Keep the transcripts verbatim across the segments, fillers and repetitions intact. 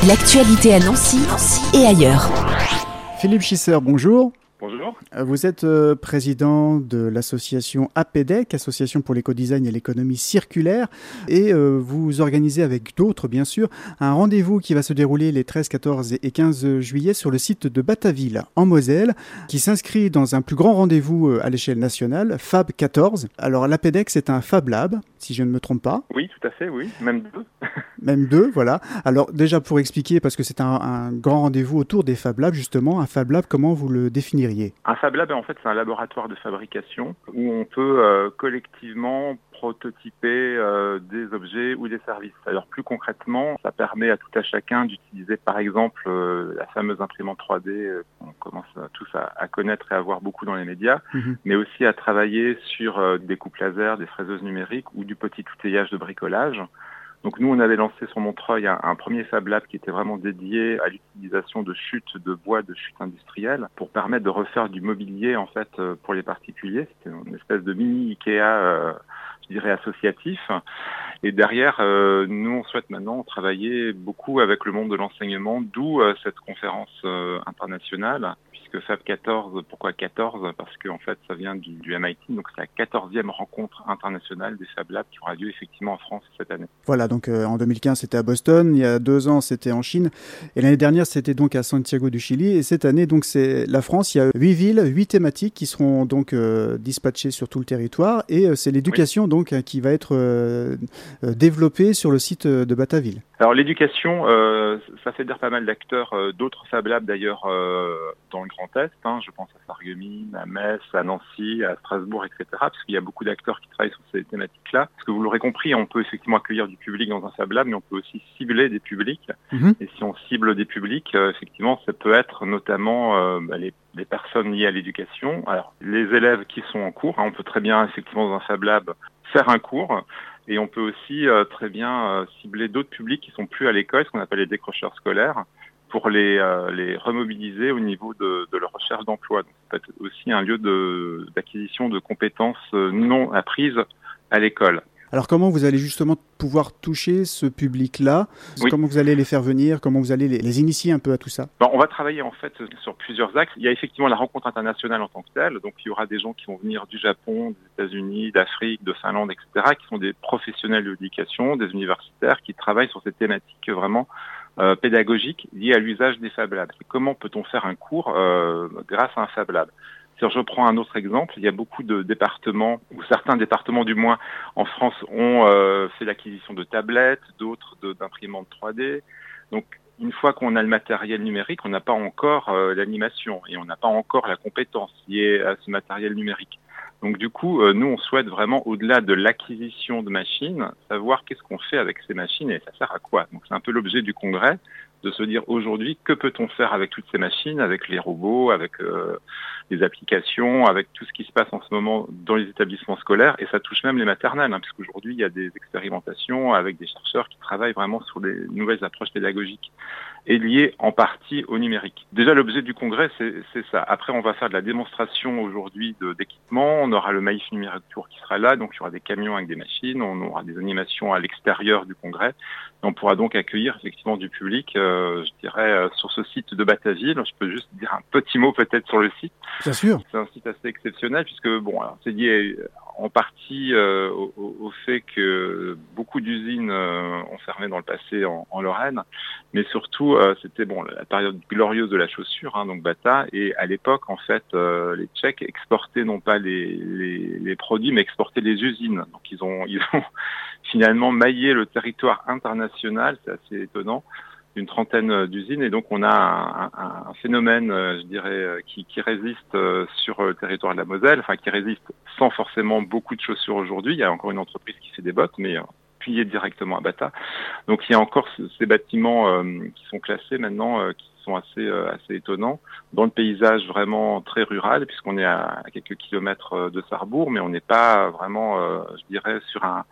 L'actualité à Nancy, Nancy et ailleurs. Philippe Schisser, bonjour. Bonjour. Vous êtes euh, président de l'association APEDEC, Association pour l'éco-design et l'économie circulaire, et euh, vous organisez avec d'autres, bien sûr, un rendez-vous qui va se dérouler les treize, quatorze et quinze juillet sur le site de Batatville, en Moselle, qui s'inscrit dans un plus grand rendez-vous euh, à l'échelle nationale, Fab quatorze. Alors l'APEDEC, c'est un Fab Lab, si je ne me trompe pas. Oui, tout à fait, oui, même deux. Même deux, voilà. Alors déjà pour expliquer, parce que c'est un, un grand rendez-vous autour des Fab Labs, justement, un Fab Lab, comment vous le définiriez ? Un Fab Lab, en fait, c'est un laboratoire de fabrication où on peut euh, collectivement prototyper euh, des objets ou des services. Alors plus concrètement, ça permet à tout à chacun d'utiliser par exemple euh, la fameuse imprimante trois D euh, qu'on commence tous à, à connaître et à voir beaucoup dans les médias, mmh. mais aussi à travailler sur euh, des coupes laser, des fraiseuses numériques ou du petit outillage de bricolage. Donc nous, on avait lancé sur Montreuil un, un premier Fab Lab qui était vraiment dédié à l'utilisation de chutes de bois, de chutes industrielles, pour permettre de refaire du mobilier en fait pour les particuliers. C'était une espèce de mini Ikea, euh, je dirais associatif. Et derrière, euh, nous, on souhaite maintenant travailler beaucoup avec le monde de l'enseignement, d'où euh, cette conférence euh, internationale. Fab quatorze, pourquoi quatorze ? Parce que en fait, ça vient du, du M I T, donc c'est la quatorzième rencontre internationale des Fab Labs qui aura lieu effectivement en France cette année. Voilà, donc euh, en deux mille quinze, c'était à Boston, il y a deux ans, c'était en Chine, et l'année dernière, c'était donc à Santiago du Chili, et cette année, donc c'est la France, il y a huit villes, huit thématiques qui seront donc euh, dispatchées sur tout le territoire, et euh, c'est l'éducation oui. donc qui va être euh, développée sur le site de Batatville. Alors l'éducation, euh, ça fédère pas mal d'acteurs, euh, d'autres Fab Labs d'ailleurs euh, dans le Grand Est, hein, je pense à Sarreguemines, à Metz, à Nancy, à Strasbourg, et cetera, parce qu'il y a beaucoup d'acteurs qui travaillent sur ces thématiques-là. Parce que vous l'aurez compris, on peut effectivement accueillir du public dans un Fab Lab, mais on peut aussi cibler des publics. Mmh. Et si on cible des publics, euh, effectivement, ça peut être notamment euh, bah, les, les personnes liées à l'éducation. Alors, les élèves qui sont en cours, hein, on peut très bien, effectivement, dans un Fab Lab, faire un cours. Et on peut aussi euh, très bien euh, cibler d'autres publics qui sont plus à l'école, ce qu'on appelle les décrocheurs scolaires, pour les, euh, les remobiliser au niveau de, de leur recherche d'emploi. Donc, ça peut être aussi un lieu de, d'acquisition de compétences non apprises à l'école. Alors comment vous allez justement pouvoir toucher ce public-là ? Oui. Comment vous allez les faire venir ? Comment vous allez les, les initier un peu à tout ça ? Bon, on va travailler en fait sur plusieurs axes. Il y a effectivement la rencontre internationale en tant que telle. Donc il y aura des gens qui vont venir du Japon, des États-Unis, d'Afrique, de Finlande, et cetera, qui sont des professionnels de l'éducation, des universitaires qui travaillent sur ces thématiques vraiment euh, pédagogiques liées à l'usage des Fab Labs. Comment peut-on faire un cours euh, grâce à un Fab Lab ? Si je prends un autre exemple, il y a beaucoup de départements, ou certains départements du moins en France ont euh, fait l'acquisition de tablettes, d'autres de, d'imprimantes trois D. Donc une fois qu'on a le matériel numérique, on n'a pas encore euh, l'animation et on n'a pas encore la compétence liée à ce matériel numérique. Donc du coup, euh, nous on souhaite vraiment au-delà de l'acquisition de machines, savoir qu'est-ce qu'on fait avec ces machines et ça sert à quoi. Donc c'est un peu l'objet du congrès, de se dire aujourd'hui que peut-on faire avec toutes ces machines, avec les robots, avec euh, les applications, avec tout ce qui se passe en ce moment dans les établissements scolaires, et ça touche même les maternelles, hein, puisqu'aujourd'hui il y a des expérimentations avec des chercheurs qui travaillent vraiment sur des nouvelles approches pédagogiques et liées en partie au numérique. Déjà l'objet du congrès c'est, c'est ça. Après on va faire de la démonstration aujourd'hui de, d'équipements, on aura le Maïf Numérique Tour qui sera là, donc il y aura des camions avec des machines, on aura des animations à l'extérieur du congrès, et on pourra donc accueillir effectivement du public, euh, je dirais, euh, sur ce site de Batatville. Je peux juste dire un petit mot peut-être sur le site. Bien sûr. C'est un site assez exceptionnel puisque, bon, alors, c'est lié en partie euh, au, au fait que beaucoup d'usines euh, ont fermé dans le passé en, en Lorraine, mais surtout, euh, c'était bon la période glorieuse de la chaussure, hein, donc Bata, et à l'époque, en fait, euh, les Tchèques exportaient non pas les, les, les produits, mais exportaient les usines. Donc ils ont, ils ont finalement maillé le territoire international, c'est assez étonnant, d'une trentaine d'usines, et donc on a un, un, un phénomène, je dirais, qui, qui résiste sur le territoire de la Moselle, enfin qui résiste sans forcément beaucoup de chaussures aujourd'hui. Il y a encore une entreprise qui fait des bottes, mais appuyée directement à Bata. Donc il y a encore ces bâtiments euh, qui sont classés maintenant, euh, qui sont assez euh, assez étonnants, dans le paysage vraiment très rural, puisqu'on est à, à quelques kilomètres de Sarrebourg, mais on n'est pas vraiment, euh, je dirais, sur un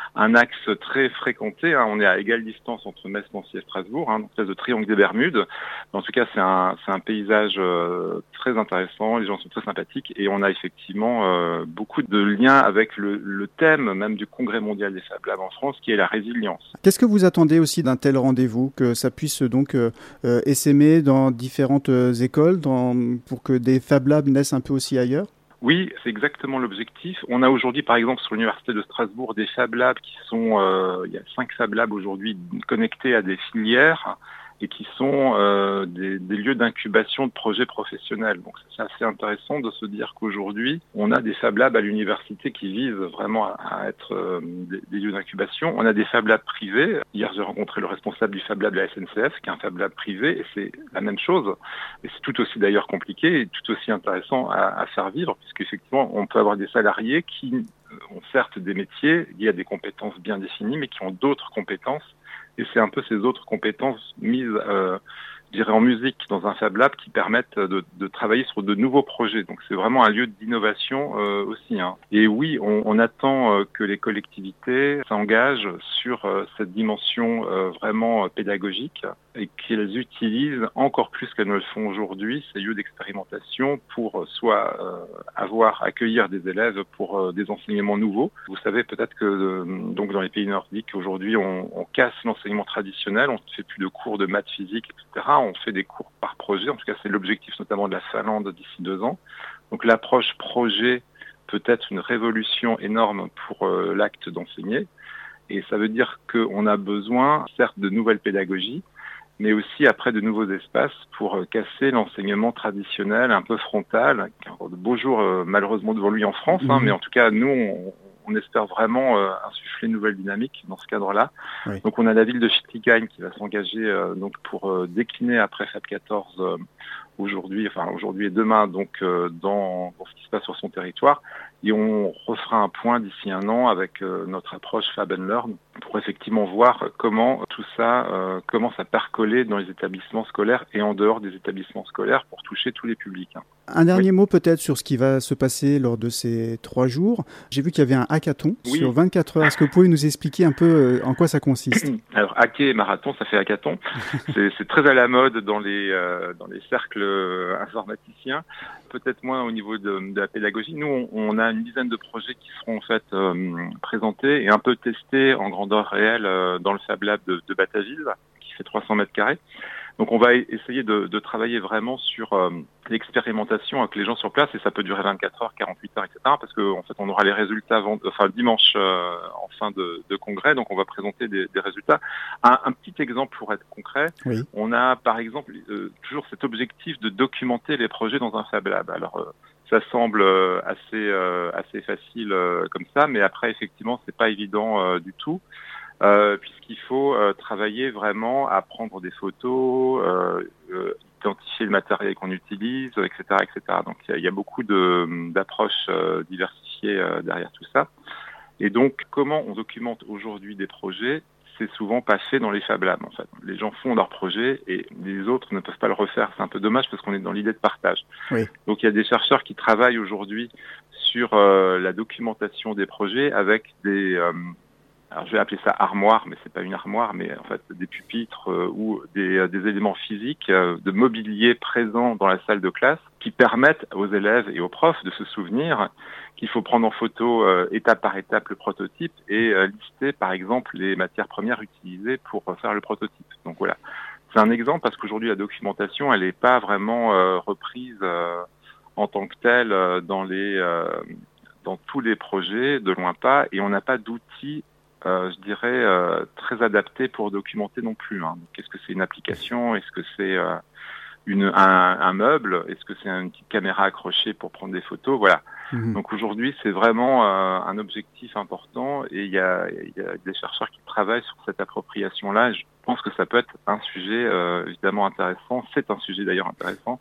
un axe très fréquenté. Hein. On est à égale distance entre Metz, Nancy et Strasbourg, hein, une espèce de triangle des Bermudes. En tout cas, c'est un, c'est un paysage euh, très intéressant. Les gens sont très sympathiques et on a effectivement euh, beaucoup de liens avec le, le thème même du Congrès mondial des Fab Labs en France, qui est la résilience. Qu'est-ce que vous attendez aussi d'un tel rendez-vous, que ça puisse donc euh, euh, essaimer dans différentes euh, écoles, dans, pour que des Fab Labs naissent un peu aussi ailleurs? Oui, c'est exactement l'objectif. On a aujourd'hui, par exemple, sur l'Université de Strasbourg, des Fab Labs qui sont, euh, il y a cinq Fab Labs aujourd'hui connectés à des filières et qui sont euh, des, des lieux d'incubation de projets professionnels. Donc c'est assez intéressant de se dire qu'aujourd'hui, on a des Fab Labs à l'université qui visent vraiment à, à être euh, des, des lieux d'incubation. On a des Fab Labs privés. Hier, j'ai rencontré le responsable du Fab Lab de la S N C F, qui est un Fab Lab privé, et c'est la même chose. Et c'est tout aussi d'ailleurs compliqué et tout aussi intéressant à, à faire vivre, puisqu'effectivement, on peut avoir des salariés qui ont certes des métiers liés à des compétences bien définies, mais qui ont d'autres compétences. Et c'est un peu ces autres compétences mises, euh, je dirais, en musique dans un Fab Lab qui permettent de, de travailler sur de nouveaux projets. Donc c'est vraiment un lieu d'innovation euh, aussi. Hein. Et oui, on, on attend euh, que les collectivités s'engagent sur euh, cette dimension euh, vraiment euh, pédagogique et qu'elles utilisent encore plus qu'elles ne le font aujourd'hui ces lieux d'expérimentation pour euh, soit euh, avoir, accueillir des élèves pour euh, des enseignements nouveaux. Vous savez peut-être que euh, donc dans les pays nordiques aujourd'hui on, on casse l'enseignement traditionnel, on ne fait plus de cours de maths, physique, et cetera. On fait des cours par projet. En tout cas, c'est l'objectif notamment de la Finlande d'ici deux ans. Donc l'approche projet peut être une révolution énorme pour euh, l'acte d'enseigner. Et ça veut dire qu'on a besoin, certes, de nouvelles pédagogies, mais aussi après de nouveaux espaces pour euh, casser l'enseignement traditionnel un peu frontal, qui a encore de beaux jours euh, malheureusement devant lui en France, mmh. hein, mais en tout cas, nous, on, on espère vraiment euh, insuffler une nouvelle dynamique dans ce cadre-là. Oui. Donc on a la ville de Schiltigheim qui va s'engager euh, donc pour euh, décliner après Fab quatorze euh, aujourd'hui, enfin aujourd'hui et demain, donc euh, dans, dans ce qui se passe sur son territoire. Et on refera un point d'ici un an avec euh, notre approche Fab and Learn pour effectivement voir comment tout ça euh, commence à percoler dans les établissements scolaires et en dehors des établissements scolaires pour toucher tous les publics. Hein. Un dernier oui. mot peut-être sur ce qui va se passer lors de ces trois jours. J'ai vu qu'il y avait un hackathon oui. sur vingt-quatre heures. Est-ce que vous pouvez nous expliquer un peu en quoi ça consiste? Alors hacker et marathon, ça fait hackathon. c'est, c'est très à la mode dans les euh, dans les cercles informaticiens. Peut-être moins au niveau de, de la pédagogie. Nous, on, on a une dizaine de projets qui seront en fait euh, présentés et un peu testés en grandeur réelle euh, dans le Fab Lab de, de Bataille, qui fait trois cents mètres carrés. Donc, on va essayer de, de travailler vraiment sur euh, l'expérimentation avec les gens sur place et ça peut durer vingt-quatre heures, quarante-huit heures, et cetera. Parce que en fait, on aura les résultats avant, enfin dimanche euh, en fin de, de congrès, donc on va présenter des, des résultats. Un, un petit exemple pour être concret, oui. on a par exemple euh, toujours cet objectif de documenter les projets dans un Fab Lab. Alors euh, ça semble euh, assez euh, assez facile euh, comme ça, mais après effectivement c'est pas évident euh, du tout. Euh, puisqu'il faut euh, travailler vraiment à prendre des photos, euh, euh, identifier le matériel qu'on utilise, et cetera, et cetera. Donc il y, y a beaucoup de, d'approches euh, diversifiées euh, derrière tout ça. Et donc comment on documente aujourd'hui des projets? C'est souvent pas fait dans les Fab Labs en fait. Les gens font leurs projets et les autres ne peuvent pas le refaire. C'est un peu dommage parce qu'on est dans l'idée de partage. Oui. Donc il y a des chercheurs qui travaillent aujourd'hui sur euh, la documentation des projets avec des euh, alors je vais appeler ça armoire, mais c'est pas une armoire, mais en fait des pupitres euh, ou des, euh, des éléments physiques euh, de mobilier présents dans la salle de classe qui permettent aux élèves et aux profs de se souvenir qu'il faut prendre en photo euh, étape par étape le prototype et euh, lister par exemple les matières premières utilisées pour faire le prototype. Donc voilà, c'est un exemple parce qu'aujourd'hui la documentation elle n'est pas vraiment euh, reprise euh, en tant que telle euh, dans les euh, dans tous les projets, de loin pas, et on n'a pas d'outils Euh, je dirais, euh, très adapté pour documenter non plus. Hein. Donc, est-ce que c'est une application? Est-ce que c'est euh, une, un, un meuble? Est-ce que c'est une petite caméra accrochée pour prendre des photos? Voilà. Mmh. Donc aujourd'hui, c'est vraiment euh, un objectif important et il y a, il y a des chercheurs qui travaillent sur cette appropriation-là. Je pense que ça peut être un sujet euh, évidemment intéressant. C'est un sujet d'ailleurs intéressant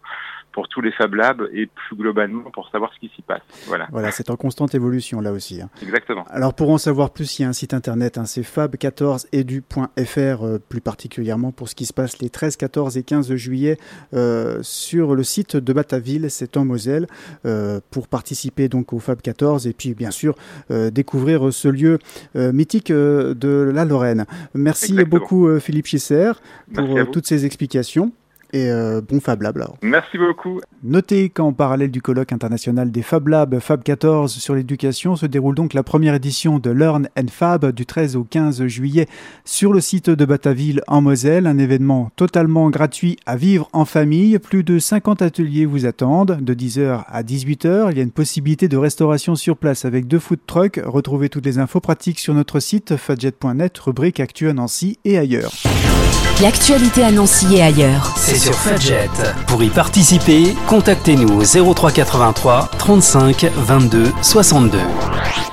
pour tous les Fab Labs et plus globalement pour savoir ce qui s'y passe. Voilà. Voilà, c'est en constante évolution là aussi. Hein. Exactement. Alors pour en savoir plus, il y a un site internet, hein, c'est fab quatorze edu point f r, euh, plus particulièrement pour ce qui se passe les treize, quatorze et quinze juillet euh, sur le site de Battaville, c'est en Moselle, euh, pour participer donc au Fab quatorze et puis bien sûr euh, découvrir ce lieu euh, mythique euh, de la Lorraine. Merci Exactement. beaucoup euh, Philippe Schisser pour Merci euh, toutes ces explications. Et euh, bon Fab Lab alors. Merci beaucoup. Notez qu'en parallèle du colloque international des Fab Labs Fab quatorze sur l'éducation se déroule donc la première édition de Learn and Fab du treize au quinze juillet sur le site de Battaville en Moselle, un événement totalement gratuit à vivre en famille. Plus de cinquante ateliers vous attendent de dix heures à dix-huit heures. Il y a une possibilité de restauration sur place avec deux food trucks. Retrouvez toutes les infos pratiques sur notre site fadjet point net, rubrique Actu à Nancy et ailleurs. L'actualité à Nancy et ailleurs. C'est sur Fadjet. Pour y participer, contactez-nous au zéro trois quatre-vingt-trois trente-cinq vingt-deux soixante-deux.